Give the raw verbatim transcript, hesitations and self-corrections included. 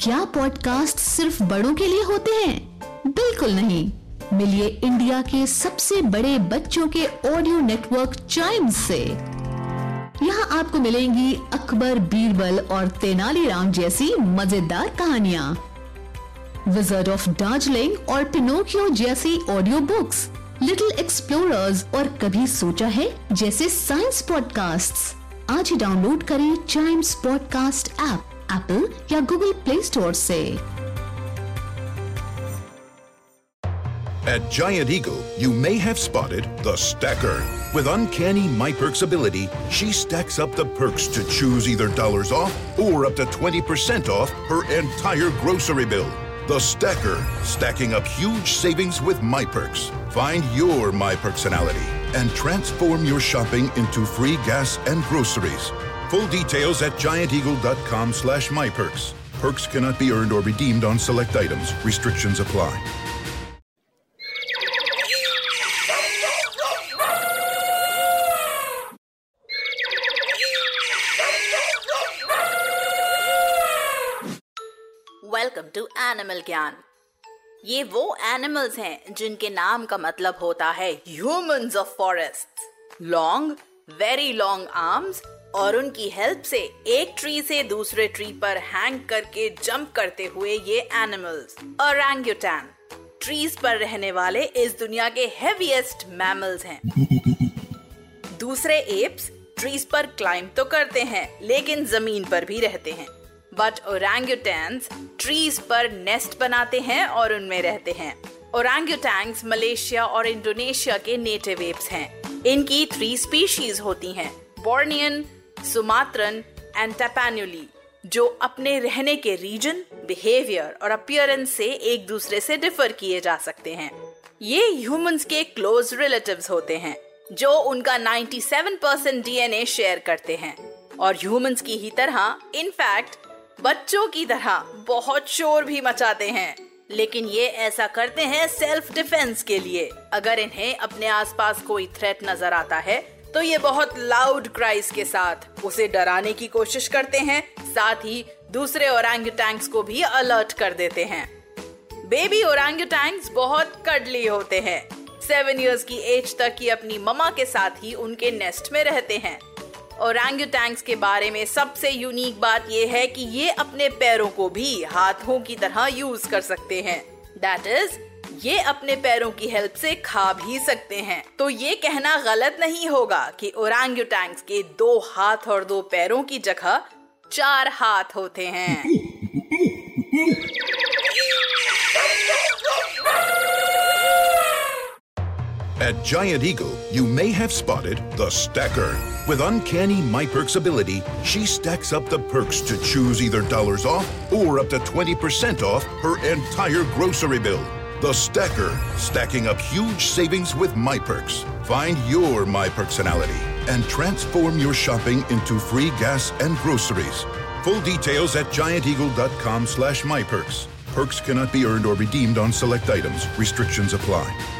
क्या पॉडकास्ट सिर्फ बड़ों के लिए होते हैं? बिल्कुल नहीं। मिलिए इंडिया के सबसे बड़े बच्चों के ऑडियो नेटवर्क चाइम्स से। यहाँ आपको मिलेंगी अकबर, बीरबल और तेनालीराम जैसी मजेदार कहानियाँ, विज़र्ड ऑफ दार्जिलिंग और पिनोकियो जैसी ऑडियो बुक्स, लिटिल एक्सप्लोरर्स और कभी सोचा है जैसे साइंस पॉडकास्ट्स। आज ही डाउनलोड करें चाइम्स पॉडकास्ट ऐप एप्पल या गूगल प्ले स्टोर से। At Giant Eagle, you may have spotted the Stacker. With uncanny MyPerks ability, she stacks up the perks to choose either dollars off or up to twenty percent off her entire grocery bill. The Stacker, stacking up huge savings with MyPerks. Find your MyPerksonality and transform your shopping into free gas and groceries. Full details at gianteagle.com slash MyPerks. Perks cannot be earned or redeemed on select items. Restrictions apply. Welcome to animal ज्ञान। ये वो animals हैं जिनके नाम का मतलब होता है humans of forest. Long, very long arms और उनकी हेल्प से एक ट्री से दूसरे ट्री पर हैंग करके जंप करते हुए ये एनिमल्स ओरंगुटैन ट्रीज पर रहने वाले इस दुनिया के हेवीएस्ट मैमल्स हैं। दूसरे एप्स ट्रीज पर क्लाइंब तो करते हैं लेकिन जमीन पर भी रहते हैं, बट ओरंगुटैन्स ट्रीज पर नेस्ट बनाते हैं और उनमें रहते हैं। ओरंगुटैन्स मलेशिया और इंडोनेशिया के नेटिव एप्स हैं। इनकी थ्री स्पीशीज होती हैं, बोर्नियन, सुमात्रन एंड टैपानुली, जो अपने रहने के रीजन, बिहेवियर और अपीयरेंस से एक दूसरे से डिफर किए जा सकते हैं। ये ह्यूमंस के क्लोज रिलेटिव्स होते हैं जो उनका सत्तानवे परसेंट डीएनए शेयर करते हैं और ह्यूमंस की ही तरह इनफैक्ट बच्चों की तरह बहुत शोर भी मचाते हैं, लेकिन ये ऐसा करते हैं सेल्फ डिफेंस के लिए। अगर इन्हें अपने आसपास कोई थ्रेट नजर आता है तो ये बहुत लाउड क्राइज के साथ उसे डराने की कोशिश करते हैं, साथ ही दूसरे ओरंगुटैन्स को भी अलर्ट कर देते हैं। बेबी ओरंगुटैन्स बहुत कड़ली होते हैं। सेवन इयर्स की एज तक ये अपनी ममा के साथ ही उनके नेस्ट में रहते हैं। ओरंगुटैन्स के बारे में सबसे यूनिक बात यह है कि ये अपने पैरों को भी हाथों की तरह यूज कर सकते हैं। दैट इज, ये अपने पैरों की हेल्प से खा भी सकते हैं। तो ये कहना गलत नहीं होगा कि ओरंगुटैन्स के दो हाथ और दो पैरों की जगह चार हाथ होते हैं। At Giant Eagle, you may have spotted the Stacker. With uncanny MyPerks ability, she stacks up the perks to choose either dollars off or up to twenty percent off her entire grocery bill. The Stacker, stacking up huge savings with MyPerks. Find your MyPerksonality and transform your shopping into free gas and groceries. Full details at gianteagle.com slash MyPerks. Perks cannot be earned or redeemed on select items. Restrictions apply.